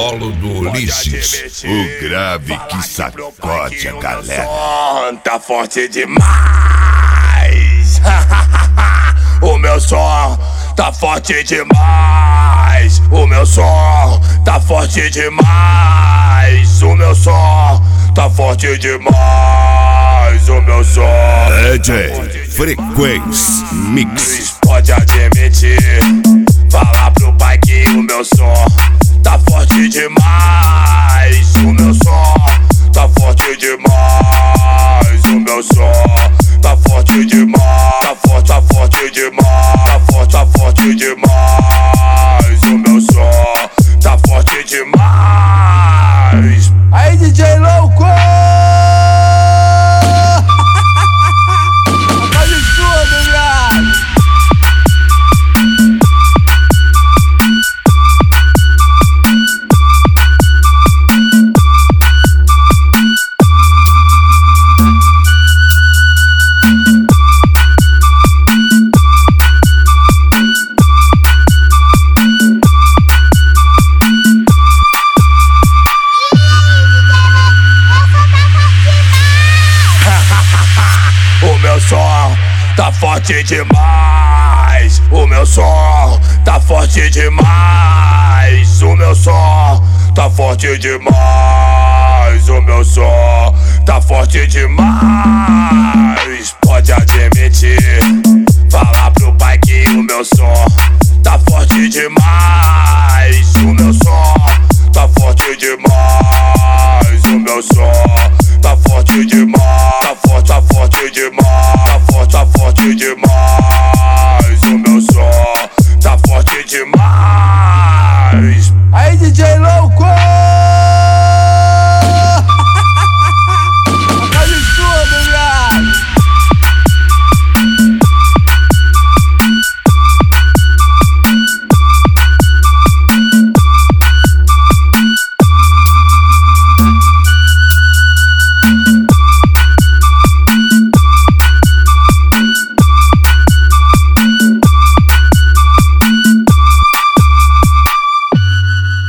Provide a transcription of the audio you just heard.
colo do Ulisses, o grave que sacode a galera. Tá forte demais. O meu som tá forte demais. O meu som tá forte demais. O meu som tá forte demais. O meu som DJ Frequência Mix. Pode admitir, falar pro pai que o meu som tá forte demais. O meu som tá forte demais. O meu som tá forte demais. Tá forte demais. Tá forte demais. O meu som tá forte demais. Aí, DJ louco! Faz tudo, viado! O meu som tá forte demais. O meu som tá forte demais. O meu som tá forte demais. O meu som tá forte demais. Pode admitir, falar pro pai que o meu som tá forte demais. O meu som tá forte demais. O meu som tá forte demais. Tá forte demais. Tá forte demais. O meu som tá forte demais. Aí, DJ louco!